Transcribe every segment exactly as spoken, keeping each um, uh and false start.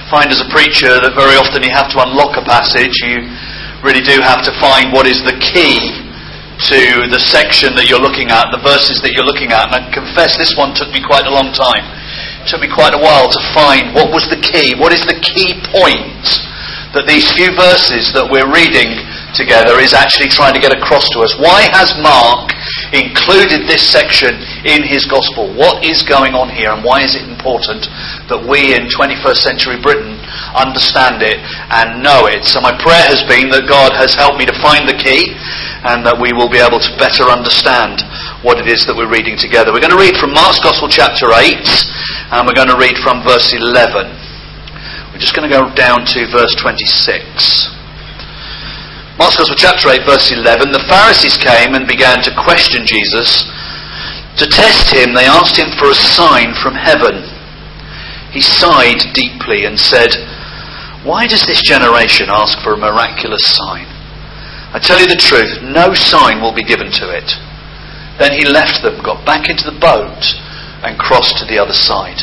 find as a preacher that very often you have to unlock a passage. You really do have to find what is the key to the section that you're looking at, the verses that you're looking at. And I confess this one took me quite a long time. It took me quite a while to find what was the key, what is the key point that these few verses that we're reading together is actually trying to get across to us. Why has Mark included this section in his gospel? What is going on here, and why is it important that we in twenty-first century Britain understand it and know it? So my prayer has been that God has helped me to find the key, and that we will be able to better understand what it is that we're reading together. We're going to read from Mark's Gospel chapter eight, and we're going to read from verse eleven. We're just going to go down to verse twenty-six. Mark's Gospel chapter eight, verse eleven. The Pharisees came and began to question Jesus. To test him, they asked him for a sign from heaven. He sighed deeply and said, "Why does this generation ask for a miraculous sign? I tell you the truth, no sign will be given to it." Then he left them, got back into the boat, and crossed to the other side.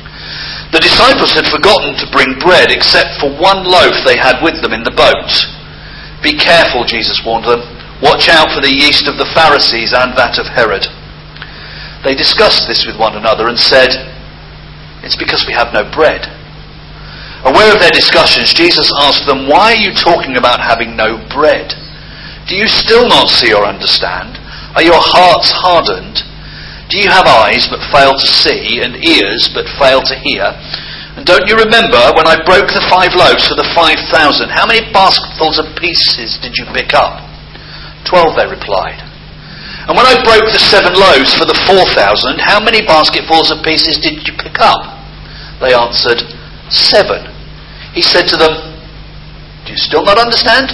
The disciples had forgotten to bring bread except for one loaf they had with them in the boat. "Be careful," Jesus warned them. "Watch out for the yeast of the Pharisees and that of Herod." They discussed this with one another and said, "It's because we have no bread." Aware of their discussions, Jesus asked them, "Why are you talking about having no bread? Do you still not see or understand? Are your hearts hardened? Do you have eyes but fail to see, and ears but fail to hear? And don't you remember when I broke the five loaves for the five thousand? How many basketfuls of pieces did you pick up?" Twelve, they replied. "And when I broke the seven loaves for the four thousand, how many basketfuls of pieces did you pick up?" They answered, "Seven." He said to them, "Do you still not understand?"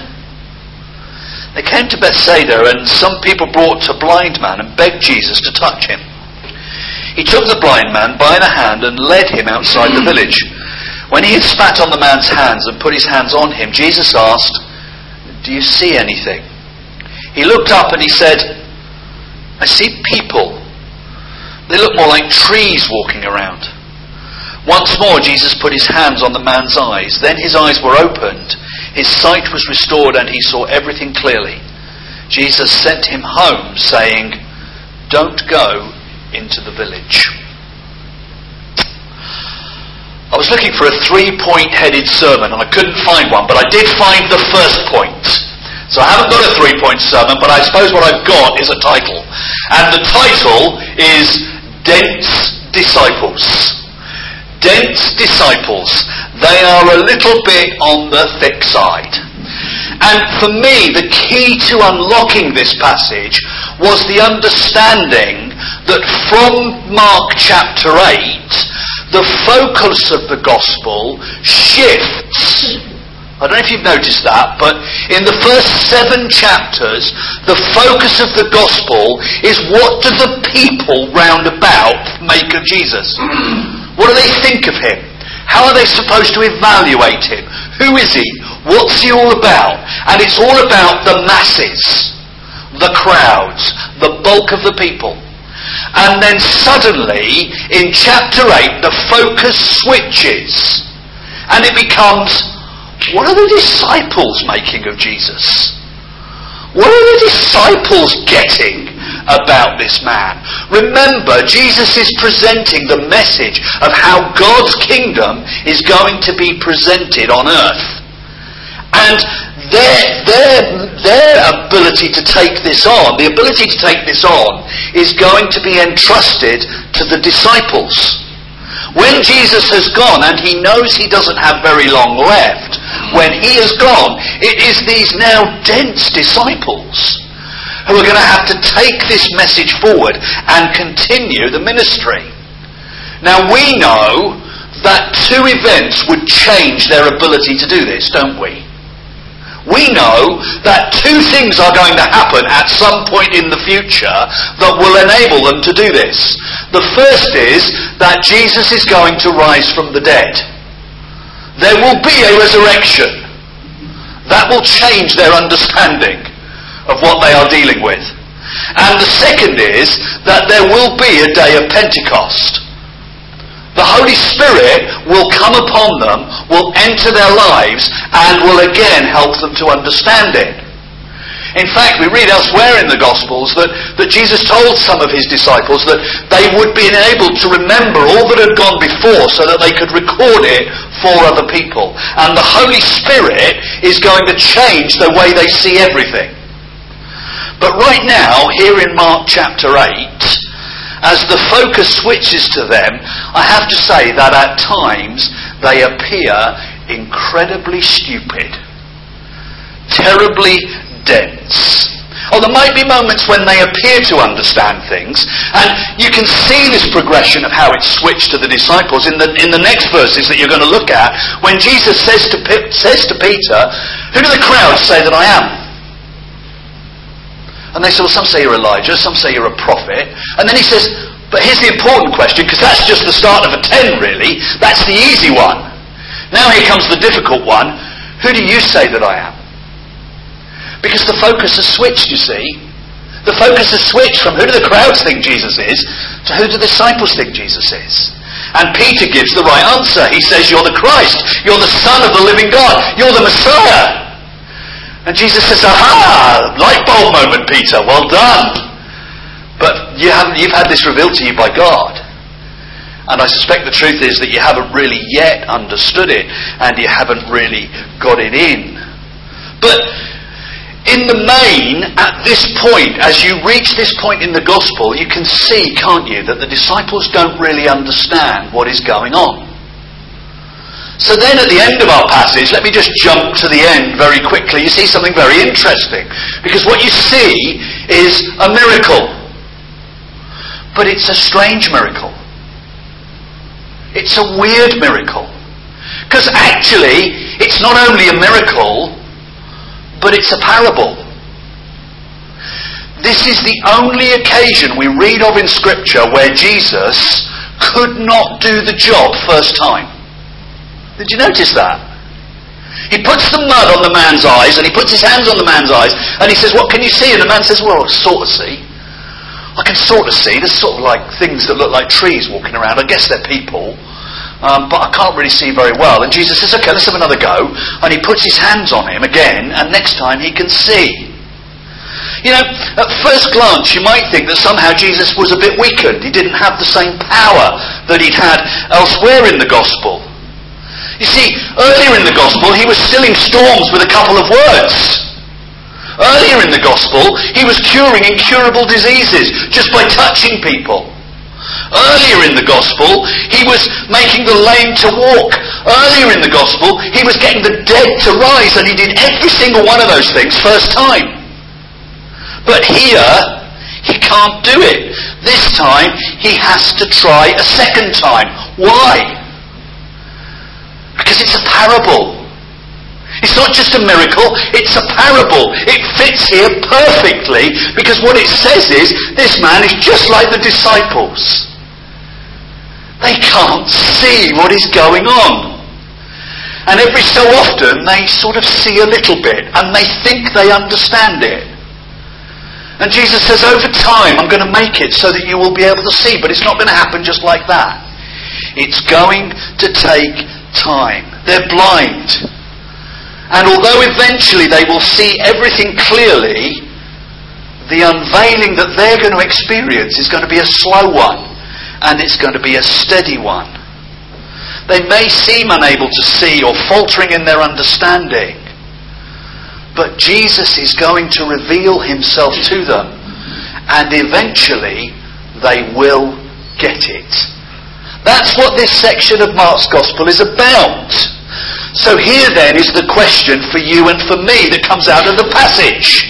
They came to Bethsaida, and some people brought a blind man and begged Jesus to touch him. He took the blind man by the hand and led him outside the village. When he had spat on the man's hands and put his hands on him, Jesus asked, "Do you see anything?" He looked up and he said, "I see people. They look more like trees walking around." Once more Jesus put his hands on the man's eyes. Then his eyes were opened. His sight was restored and he saw everything clearly. Jesus sent him home, saying, "Don't go into the village." I was looking for a three-point headed sermon and I couldn't find one, but I did find the first point. So I haven't got a three-point sermon, but I suppose what I've got is a title. And the title is Dense Disciples. Dense disciples. They are a little bit on the thick side. And for me, the key to unlocking this passage was the understanding that from Mark chapter eight, the focus of the gospel shifts. I don't know if you've noticed that, but in the first seven chapters, the focus of the gospel is what do the people round about make of Jesus? What do they think of him? How are they supposed to evaluate him? Who is he? What's he all about? And it's all about the masses, the crowds, the bulk of the people. And then suddenly, in chapter eight, the focus switches. And it becomes, what are the disciples making of Jesus? What are the disciples getting about this man? Remember, Jesus is presenting the message of how God's kingdom is going to be presented on earth. And their, their, their ability to take this on, the ability to take this on, is going to be entrusted to the disciples. When Jesus has gone, and he knows he doesn't have very long left, when he has gone, it is these now dense disciples who are going to have to take this message forward and continue the ministry. Now we know that two events would change their ability to do this, don't we? We know that two things are going to happen at some point in the future that will enable them to do this. The first is that Jesus is going to rise from the dead. There will be a resurrection. That will change their understanding of what they are dealing with. And the second is that there will be a day of Pentecost. The Holy Spirit will come upon them, will enter their lives, and will again help them to understand it. In fact, we read elsewhere in the Gospels that, that Jesus told some of his disciples that they would be enabled to remember all that had gone before so that they could record it for other people. And the Holy Spirit is going to change the way they see everything. But right now, here in Mark chapter eight, as the focus switches to them, I have to say that at times they appear incredibly stupid, terribly dense. Oh, there might be moments when they appear to understand things, and you can see this progression of how it's switched to the disciples in the in the next verses that you're going to look at, when Jesus says to says to Peter, "Who do the crowds say that I am?" And they say, well, some say you're Elijah, some say you're a prophet. And then he says, but here's the important question, because that's just the start of a ten, really. That's the easy one. Now here comes the difficult one. Who do you say that I am? Because the focus has switched, you see. The focus has switched from who do the crowds think Jesus is, to who do the disciples think Jesus is. And Peter gives the right answer. He says, you're the Christ. You're the Son of the living God. You're the Messiah. And Jesus says, aha, light bulb moment, Peter, well done. But you haven't, you've had this revealed to you by God. And I suspect the truth is that you haven't really yet understood it, and you haven't really got it in. But in the main, at this point, as you reach this point in the gospel, you can see, can't you, that the disciples don't really understand what is going on. So then at the end of our passage, let me just jump to the end very quickly. You see something very interesting. Because what you see is a miracle. But it's a strange miracle. It's a weird miracle. Because actually, it's not only a miracle, but it's a parable. This is the only occasion we read of in Scripture where Jesus could not do the job first time. Did you notice that? He puts the mud on the man's eyes, and he puts his hands on the man's eyes, and he says, what can you see? And the man says, well, I sort of see. I can sort of see. There's sort of like things that look like trees walking around. I guess they're people, um, but I can't really see very well. And Jesus says, okay, let's have another go. And he puts his hands on him again, and next time he can see. You know, at first glance you might think that somehow Jesus was a bit weakened. He didn't have the same power that he'd had elsewhere in the gospel. You see, earlier in the gospel, he was stilling storms with a couple of words. Earlier in the gospel, he was curing incurable diseases just by touching people. Earlier in the gospel, he was making the lame to walk. Earlier in the gospel, he was getting the dead to rise, and he did every single one of those things first time. But here, he can't do it. This time, he has to try a second time. Why? Because it's a parable. It's not just a miracle, it's a parable. It fits here perfectly because what it says is, this man is just like the disciples. They can't see what is going on. And every so often they sort of see a little bit and they think they understand it. And Jesus says, over time I'm going to make it so that you will be able to see, but it's not going to happen just like that. It's going to take time. They're blind. And although eventually they will see everything clearly, the unveiling that they're going to experience is going to be a slow one, and it's going to be a steady one. They may seem unable to see or faltering in their understanding, but Jesus is going to reveal himself to them, and eventually they will get it. That's what this section of Mark's Gospel is about. So here then is the question for you and for me that comes out of the passage.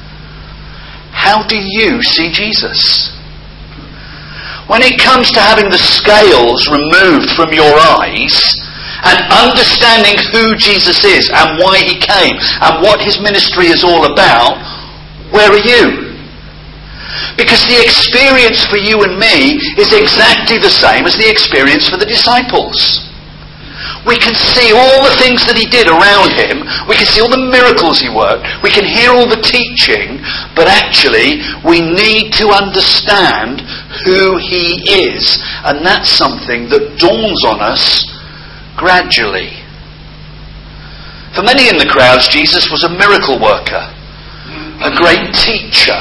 How do you see Jesus? When it comes to having the scales removed from your eyes and understanding who Jesus is and why he came and what his ministry is all about, where are you? Because the experience for you and me is exactly the same as the experience for the disciples. We can see all the things that he did around him. We can see all the miracles he worked. We can hear all the teaching. But actually, we need to understand who he is. And that's something that dawns on us gradually. For many in the crowds, Jesus was a miracle worker, a great teacher.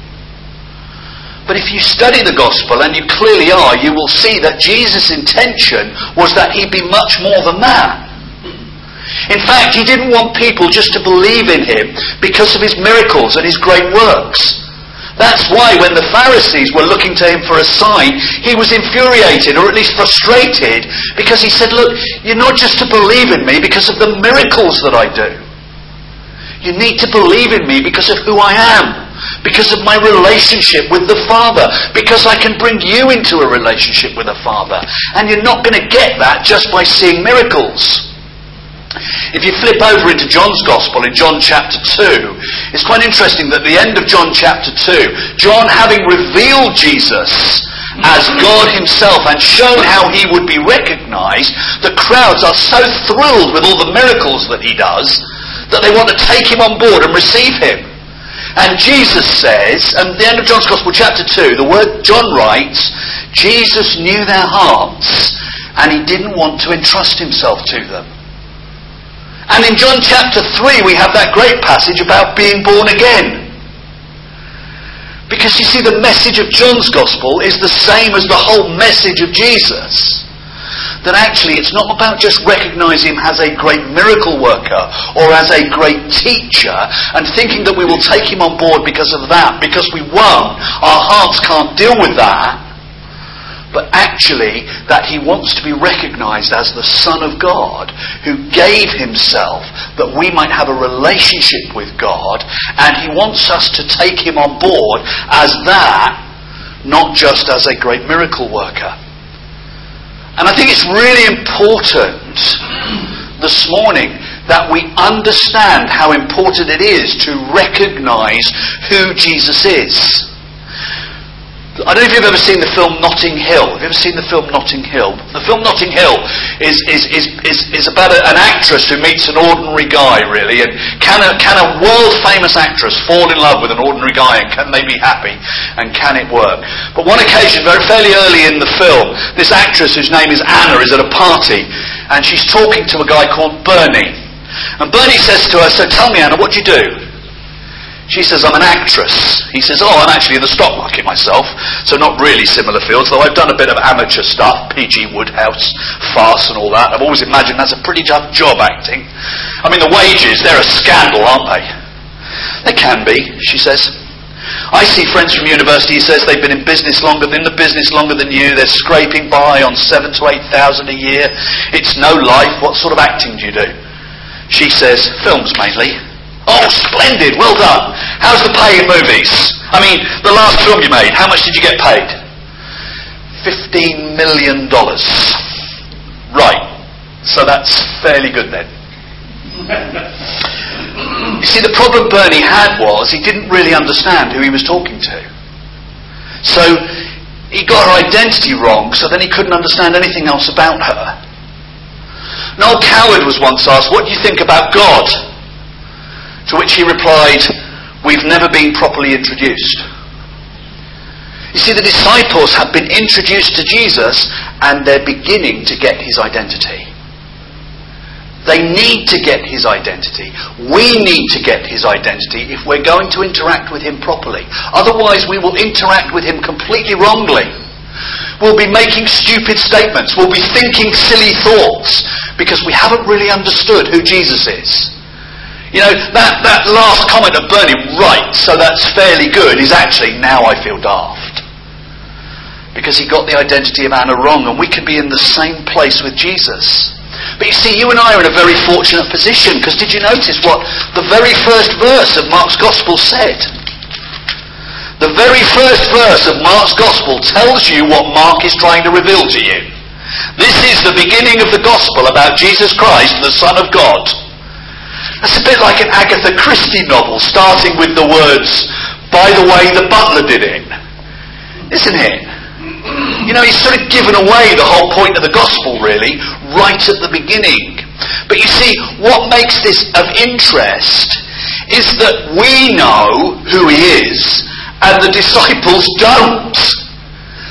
But if you study the gospel, and you clearly are, you will see that Jesus' intention was that he be much more than that. In fact, he didn't want people just to believe in him because of his miracles and his great works. That's why when the Pharisees were looking to him for a sign, he was infuriated, or at least frustrated, because he said, look, you're not just to believe in me because of the miracles that I do. You need to believe in me because of who I am. Because of my relationship with the Father. Because I can bring you into a relationship with the Father. And you're not going to get that just by seeing miracles. If you flip over into John's Gospel in John chapter two, it's quite interesting that at the end of John chapter two, John, having revealed Jesus as God himself and shown how he would be recognized, the crowds are so thrilled with all the miracles that he does that they want to take him on board and receive him. And Jesus says, and at the end of John's Gospel chapter two, the word John writes, Jesus knew their hearts and he didn't want to entrust himself to them. And in John chapter three we have that great passage about being born again. Because you see, the message of John's Gospel is the same as the whole message of Jesus. That actually it's not about just recognising him as a great miracle worker or as a great teacher and thinking that we will take him on board because of that, because we won't. Our hearts can't deal with that. But actually that he wants to be recognised as the Son of God who gave himself that we might have a relationship with God, and he wants us to take him on board as that, not just as a great miracle worker. And I think it's really important this morning that we understand how important it is to recognise who Jesus is. I don't know if you've ever seen the film Notting Hill. Have you ever seen the film Notting Hill? The film Notting Hill is is is is, is about a, an actress who meets an ordinary guy, really. And can a can a world famous actress fall in love with an ordinary guy, and can they be happy? And can it work? But one occasion, very fairly early in the film, this actress whose name is Anna is at a party, and she's talking to a guy called Bernie. And Bernie says to her, "So tell me, Anna, what do you do?" She says, "I'm an actress." He says, "Oh, I'm actually in the stock market myself, so not really similar fields, though I've done a bit of amateur stuff, P G Wodehouse, farce and all that. I've always imagined that's a pretty tough job, acting. I mean, the wages, they're a scandal, aren't they?" "They can be," she says. "I see friends from university," he says, "they've been in business longer than the business longer than you. They're scraping by on seven to eight thousand a year. It's no life. What sort of acting do you do?" She says, "Films mainly." "Oh, splendid, well done. How's the pay in movies? I mean, the last film you made, how much did you get paid?" Fifteen million dollars. Right, so that's fairly good then. You see, the problem Bernie had was he didn't really understand who he was talking to. So he got her identity wrong, so then he couldn't understand anything else about her. Noel Coward was once asked, "What do you think about God?" To which he replied, "We've never been properly introduced." You see, the disciples have been introduced to Jesus and they're beginning to get his identity. They need to get his identity. We need to get his identity if we're going to interact with him properly. Otherwise we will interact with him completely wrongly. We'll be making stupid statements. We'll be thinking silly thoughts because we haven't really understood who Jesus is. You know, that, that last comment of Bernie, "Right, so that's fairly good," is actually, "Now I feel daft." Because he got the identity of Anna wrong, and we could be in the same place with Jesus. But you see, you and I are in a very fortunate position, because did you notice what the very first verse of Mark's Gospel said? The very first verse of Mark's Gospel tells you what Mark is trying to reveal to you. This is the beginning of the Gospel about Jesus Christ, the Son of God. That's a bit like an Agatha Christie novel, starting with the words, "By the way, the butler did it," isn't it? You know, he's sort of given away the whole point of the gospel, really, right at the beginning. But you see, what makes this of interest is that we know who he is, and the disciples don't.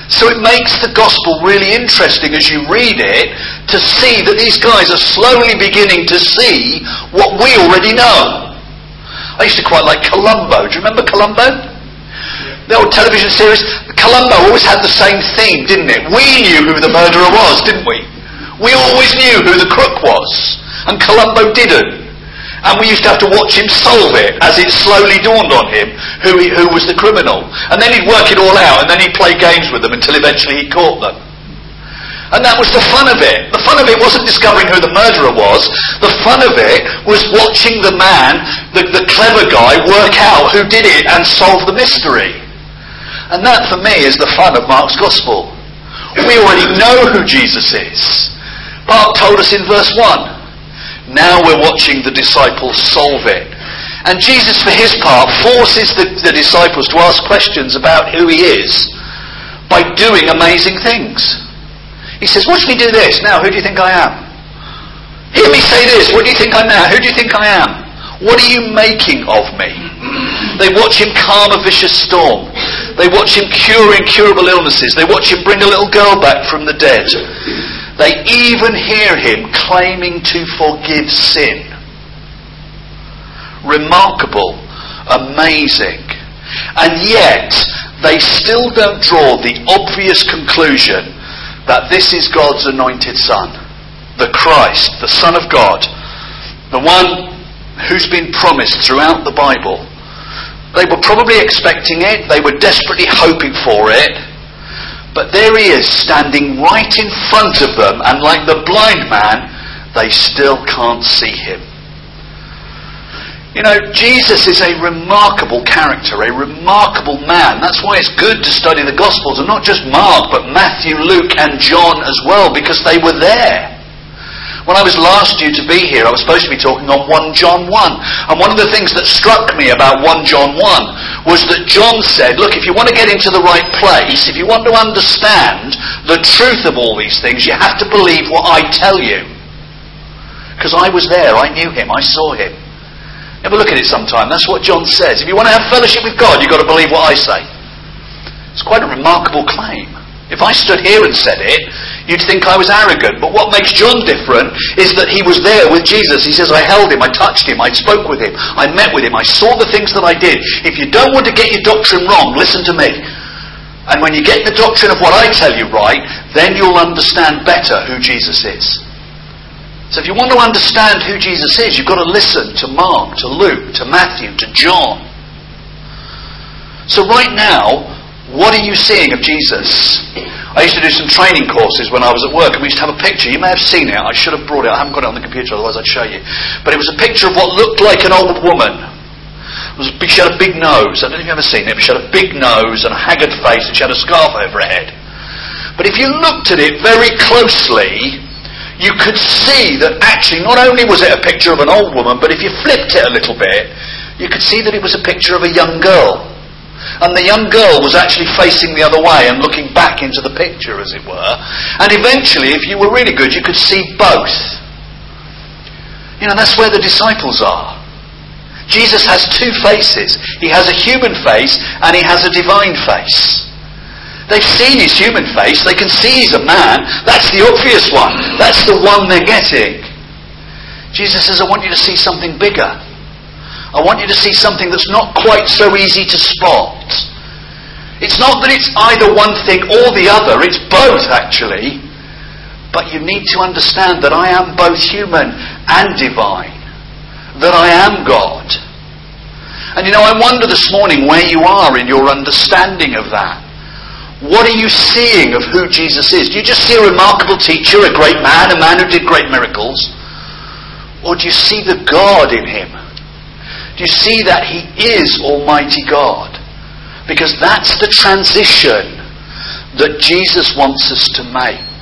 So it makes the gospel really interesting as you read it to see that these guys are slowly beginning to see what we already know. I used to quite like Columbo. Do you remember Columbo? The old television series. Columbo always had the same theme, didn't it? We knew who the murderer was, didn't we? We always knew who the crook was. And Columbo didn't. And we used to have to watch him solve it as it slowly dawned on him who he, who was the criminal. And then he'd work it all out, and then he'd play games with them until eventually he caught them. And that was the fun of it. The fun of it wasn't discovering who the murderer was. The fun of it was watching the man, the, the clever guy, work out who did it and solve the mystery. And that for me is the fun of Mark's Gospel. We already know who Jesus is. Mark told us in verse one. Now we're watching the disciples solve it. And Jesus, for his part, forces the, the disciples to ask questions about who he is by doing amazing things. He says, watch me do this. Now, who do you think I am? Hear me say this. What do you think I'm now? Who do you think I am? What are you making of me? They watch him calm a vicious storm. They watch him cure incurable illnesses. They watch him bring a little girl back from the dead. They even hear him claiming to forgive sin. Remarkable. Amazing. And yet, they still don't draw the obvious conclusion that this is God's anointed Son. The Christ, the Son of God. The one who's been promised throughout the Bible. They were probably expecting it. They were desperately hoping for it. But there he is, standing right in front of them, and like the blind man, they still can't see him. You know, Jesus is a remarkable character, a remarkable man. That's why it's good to study the Gospels, and not just Mark, but Matthew, Luke, and John as well, because they were there. When I was last due to be here, I was supposed to be talking on First John one. And one of the things that struck me about First John one was that John said, look, if you want to get into the right place, if you want to understand the truth of all these things, you have to believe what I tell you. Because I was there, I knew him, I saw him. Have a look at it sometime. That's what John says. If you want to have fellowship with God, you've got to believe what I say. It's quite a remarkable claim. If I stood here and said it, you'd think I was arrogant. But what makes John different is that he was there with Jesus. He says, I held him, I touched him, I spoke with him, I met with him, I saw the things that I did. If you don't want to get your doctrine wrong, listen to me. And when you get the doctrine of what I tell you right, then you'll understand better who Jesus is. So if you want to understand who Jesus is, you've got to listen to Mark, to Luke, to Matthew, to John. So right now, what are you seeing of Jesus? I used to do some training courses when I was at work, and we used to have a picture. You may have seen it. I should have brought it. I haven't got it on the computer, otherwise I'd show you. But it was a picture of what looked like an old woman. It was, she had a big nose. I don't know if you've ever seen it, but she had a big nose and a haggard face, and she had a scarf over her head. But if you looked at it very closely, you could see that actually not only was it a picture of an old woman, but if you flipped it a little bit, you could see that it was a picture of a young girl. And the young girl was actually facing the other way and looking back into the picture, as it were. And eventually, if you were really good, you could see both. You know, that's where the disciples are. Jesus has two faces. He has a human face and he has a divine face. They've seen his human face. They can see he's a man. That's the obvious one. That's the one they're getting. Jesus says, I want you to see something bigger. I want you to see something that's not quite so easy to spot. It's not that it's either one thing or the other. It's both, actually. But you need to understand that I am both human and divine. That I am God. And you know, I wonder this morning where you are in your understanding of that. What are you seeing of who Jesus is? Do you just see a remarkable teacher, a great man, a man who did great miracles? Or do you see the God in him? Do you see that he is Almighty God? Because that's the transition that Jesus wants us to make.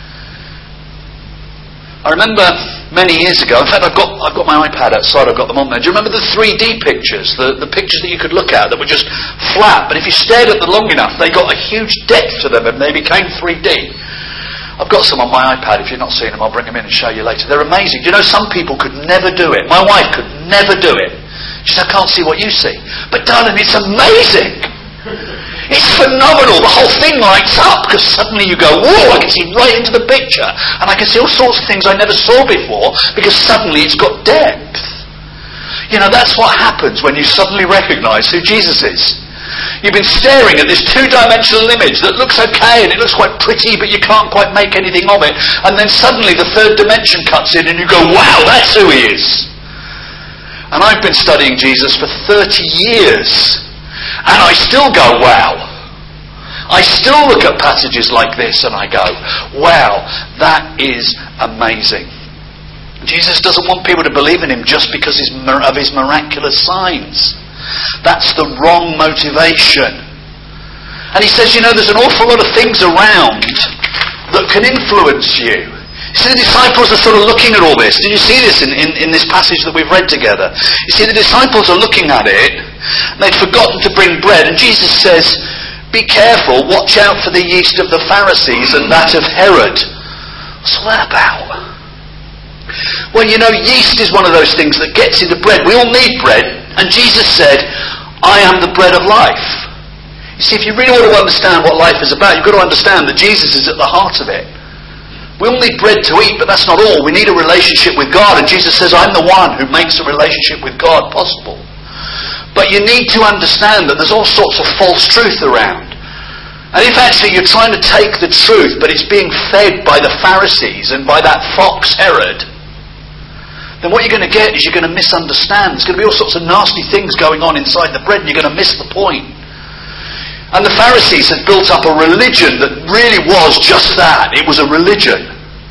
I remember many years ago, in fact I've got I've got my iPad outside, I've got them on there. Do you remember the three D pictures? The, the pictures that you could look at that were just flat, but if you stared at them long enough, they got a huge depth to them and they became three D. I've got some on my iPad. If you've not seen them, I'll bring them in and show you later. They're amazing. Do you know some people could never do it? My wife could never do it. She said, I can't see what you see. But darling, it's amazing. It's phenomenal. The whole thing lights up because suddenly you go, whoa, I can see right into the picture. And I can see all sorts of things I never saw before because suddenly it's got depth. You know, that's what happens when you suddenly recognise who Jesus is. You've been staring at this two-dimensional image that looks okay and it looks quite pretty, but you can't quite make anything of it. And then suddenly the third dimension cuts in and you go, wow, that's who he is. And I've been studying Jesus for thirty years. And I still go, wow. I still look at passages like this and I go, wow, that is amazing. Jesus doesn't want people to believe in him just because of his miraculous signs. That's the wrong motivation. And he says, you know, there's an awful lot of things around that can influence you. You see, the disciples are sort of looking at all this. Did you see this in, in, in this passage that we've read together? You see, the disciples are looking at it. They'd forgotten to bring bread. And Jesus says, be careful, watch out for the yeast of the Pharisees and that of Herod. What's all that about? Well, you know, yeast is one of those things that gets into bread. We all need bread. And Jesus said, I am the bread of life. You see, if you really want to understand what life is about, you've got to understand that Jesus is at the heart of it. We all need bread to eat, but that's not all. We need a relationship with God. And Jesus says, I'm the one who makes a relationship with God possible. But you need to understand that there's all sorts of false truth around. And if actually you're trying to take the truth, but it's being fed by the Pharisees and by that fox Herod, then what you're going to get is you're going to misunderstand. There's going to be all sorts of nasty things going on inside the bread and you're going to miss the point. And the Pharisees had built up a religion that really was just that. It was a religion.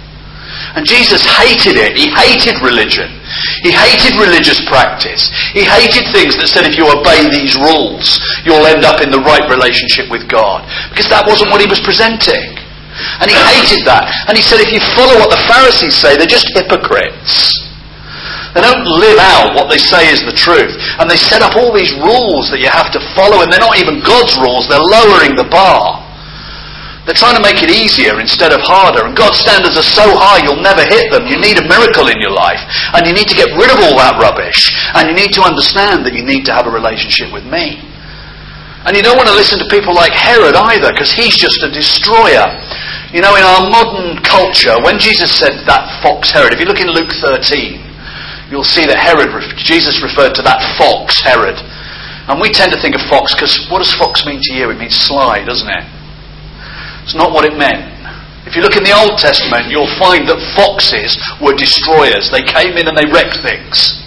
And Jesus hated it. He hated religion. He hated religious practice. He hated things that said if you obey these rules, you'll end up in the right relationship with God. Because that wasn't what he was presenting. And he hated that. And he said if you follow what the Pharisees say, they're just hypocrites. They don't live out what they say is the truth. And they set up all these rules that you have to follow, and they're not even God's rules, they're lowering the bar. They're trying to make it easier instead of harder. And God's standards are so high you'll never hit them. You need a miracle in your life. And you need to get rid of all that rubbish. And you need to understand that you need to have a relationship with me. And you don't want to listen to people like Herod either, because he's just a destroyer. You know, in our modern culture, when Jesus said that fox Herod, if you look in Luke thirteen, you'll see that Herod, Jesus referred to that fox, Herod. And we tend to think of fox, because what does fox mean to you? It means sly, doesn't it? It's not what it meant. If you look in the Old Testament, you'll find that foxes were destroyers. They came in and they wrecked things.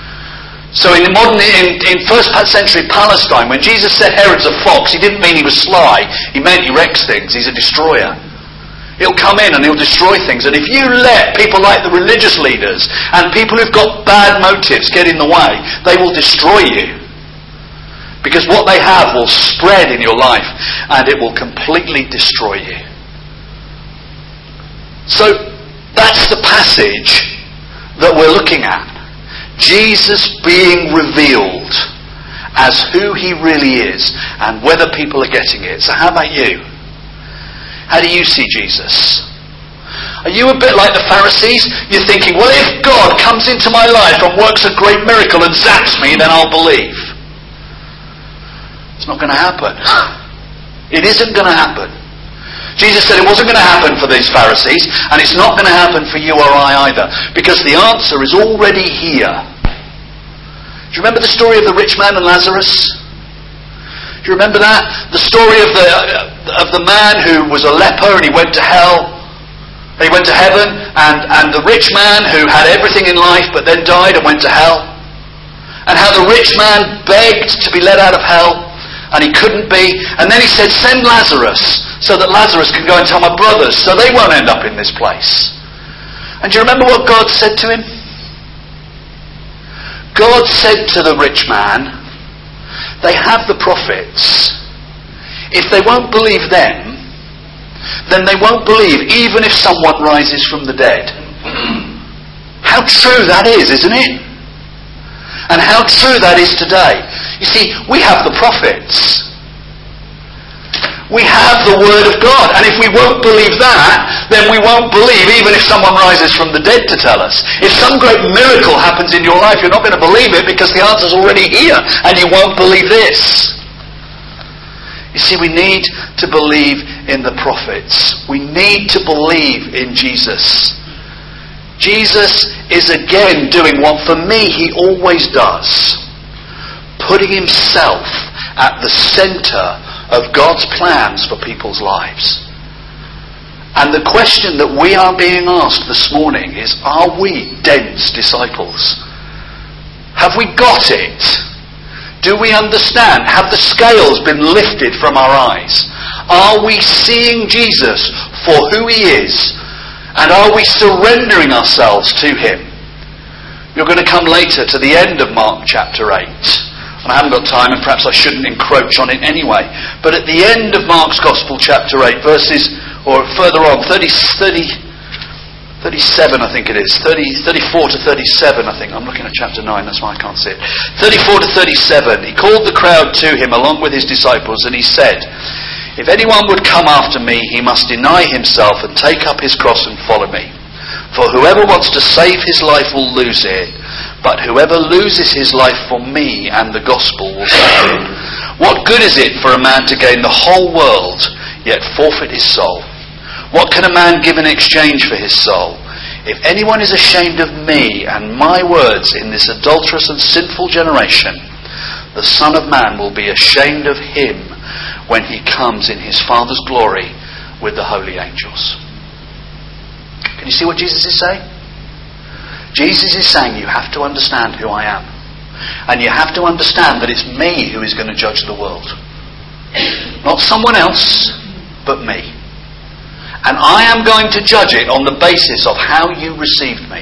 So in the modern, in, in first century Palestine, when Jesus said Herod's a fox, he didn't mean he was sly. He meant he wrecks things. He's a destroyer. He'll come in and he'll destroy things. And if you let people like the religious leaders and people who've got bad motives get in the way, they will destroy you. Because what they have will spread in your life and it will completely destroy you. So that's the passage that we're looking at. Jesus being revealed as who he really is and whether people are getting it. So how about you? How do you see Jesus? Are you a bit like the Pharisees? You're thinking, well, if God comes into my life and works a great miracle and zaps me, then I'll believe. It's not going to happen. It isn't going to happen. Jesus said it wasn't going to happen for these Pharisees, and it's not going to happen for you or I either, because the answer is already here. Do you remember the story of the rich man and Lazarus? Do you remember that? The story of the uh, of the man who was a leper and he went to hell. He went to heaven, and, and the rich man who had everything in life but then died and went to hell. And how the rich man begged to be let out of hell, and he couldn't be. And then he said, send Lazarus, so that Lazarus can go and tell my brothers, so they won't end up in this place. And do you remember what God said to him? God said to the rich man, they have the prophets. If they won't believe them, then they won't believe even if someone rises from the dead. How true that is, isn't it? And how true that is today. You see, we have the prophets. We have the Word of God. And if we won't believe that, then we won't believe even if someone rises from the dead to tell us. If some great miracle happens in your life, you're not going to believe it because the answer's already here. And you won't believe this. You see, we need to believe in the prophets. We need to believe in Jesus. Jesus is again doing what for me he always does. Putting himself at the centre of God's plans for people's lives. And the question that we are being asked this morning is, are we dense disciples? Have we got it? Do we understand? Have the scales been lifted from our eyes? Are we seeing Jesus for who he is? And are we surrendering ourselves to him? You're going to come later to the end of Mark chapter eight. And I haven't got time, and perhaps I shouldn't encroach on it anyway. But at the end of Mark's Gospel chapter eight, verses, or further on, thirty, thirty, thirty-seven I think it is, thirty, thirty-four to thirty-seven I think. I'm looking at chapter nine, that's why I can't see it. thirty-four to thirty-seven, he called the crowd to him along with his disciples, and he said, "If anyone would come after me, he must deny himself and take up his cross and follow me. For whoever wants to save his life will lose it, but whoever loses his life for me and the gospel will save it. What good is it for a man to gain the whole world, yet forfeit his soul? What can a man give in exchange for his soul? If anyone is ashamed of me and my words in this adulterous and sinful generation, the Son of Man will be ashamed of him when he comes in his Father's glory with the holy angels." Can you see what Jesus is saying? Jesus is saying you have to understand who I am. And you have to understand that it's me who is going to judge the world. Not someone else, but me. And I am going to judge it on the basis of how you received me.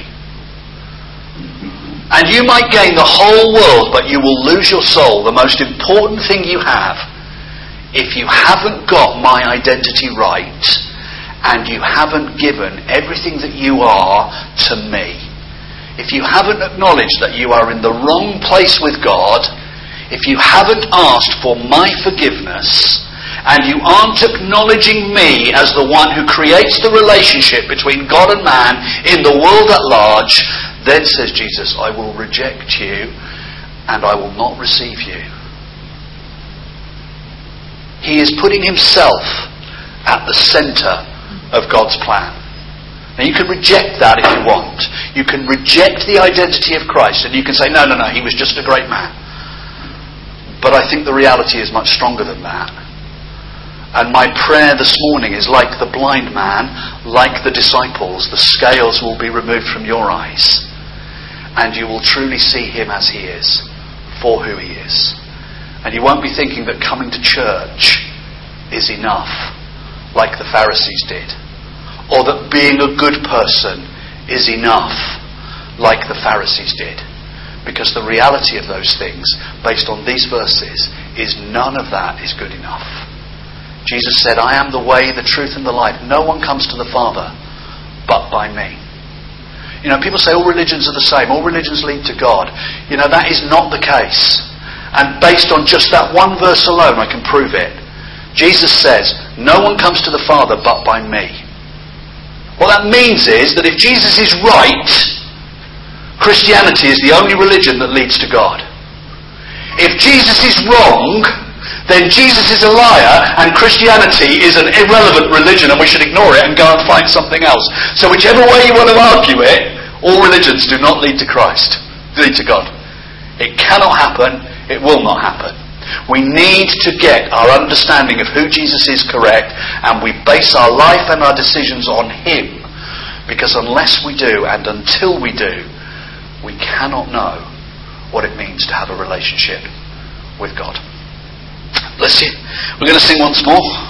And you might gain the whole world, but you will lose your soul, the most important thing you have, if you haven't got my identity right, and you haven't given everything that you are to me. If you haven't acknowledged that you are in the wrong place with God, if you haven't asked for my forgiveness, and you aren't acknowledging me as the one who creates the relationship between God and man in the world at large, then, says Jesus, I will reject you and I will not receive you. He is putting himself at the centre of God's plan. Now you can reject that if you want. You can reject the identity of Christ and you can say, no, no, no, he was just a great man. But I think the reality is much stronger than that. And my prayer this morning is, like the blind man, like the disciples, the scales will be removed from your eyes. And you will truly see him as he is, for who he is. And you won't be thinking that coming to church is enough, like the Pharisees did. Or that being a good person is enough, like the Pharisees did. Because the reality of those things, based on these verses, is none of that is good enough. Jesus said, I am the way, the truth and the life. No one comes to the Father but by me. You know, people say all religions are the same. All religions lead to God. You know, that is not the case. And based on just that one verse alone, I can prove it. Jesus says, no one comes to the Father but by me. What that means is that if Jesus is right, Christianity is the only religion that leads to God. If Jesus is wrong, then Jesus is a liar and Christianity is an irrelevant religion and we should ignore it and go and find something else. So whichever way you want to argue it, all religions do not lead to Christ, lead to God. It cannot happen, it will not happen. We need to get our understanding of who Jesus is correct, and we base our life and our decisions on him. Because unless we do, and until we do, we cannot know what it means to have a relationship with God. Bless you. We're going to sing once more.